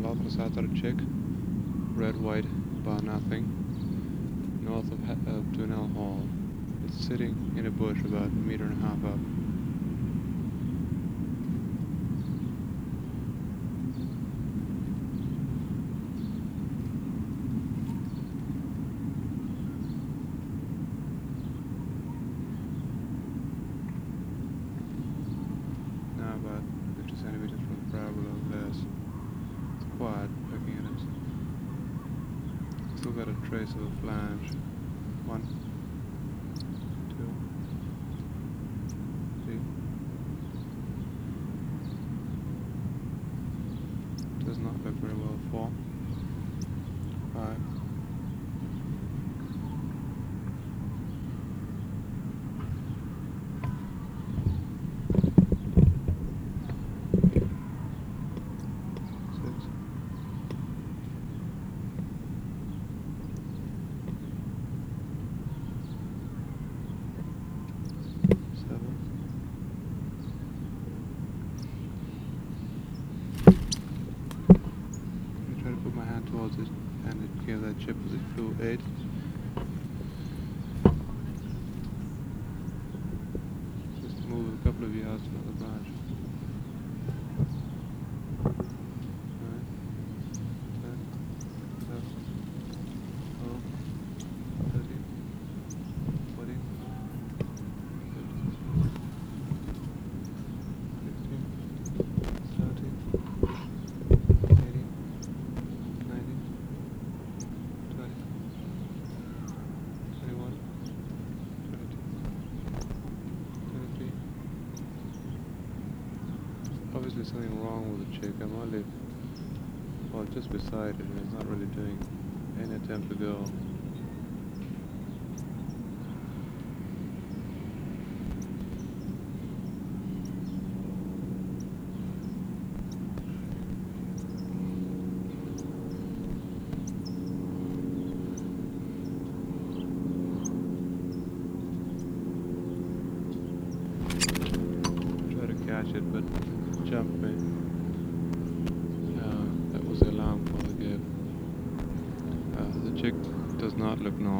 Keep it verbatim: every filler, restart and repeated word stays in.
south of Southern Chick. Red, white, bar nothing. North of, ha of Dwinell Hall. It's sitting in a bush about a meter and a half up. Now about fifty centimeters from the brow below this. It's quiet looking at it. Still got a trace of a flange. One, two, three. Does not look very well. Four, five. Put my hand towards it and it gave that chip as it flew eight. Just move a couple of yards to another branch. Nine, ten, eleven, twelve, thirteen, fourteen, fifteen, sixteen, seventeen, eighteen. nineteen, twenty, twenty-one, twenty-two, twenty-three. Obviously something wrong with the chick. I'm only, well, just beside it and it's not really doing any attempt to go. Catch it, but jumped me. Uh, that was the alarm call I gave. Uh, the chick does not look normal.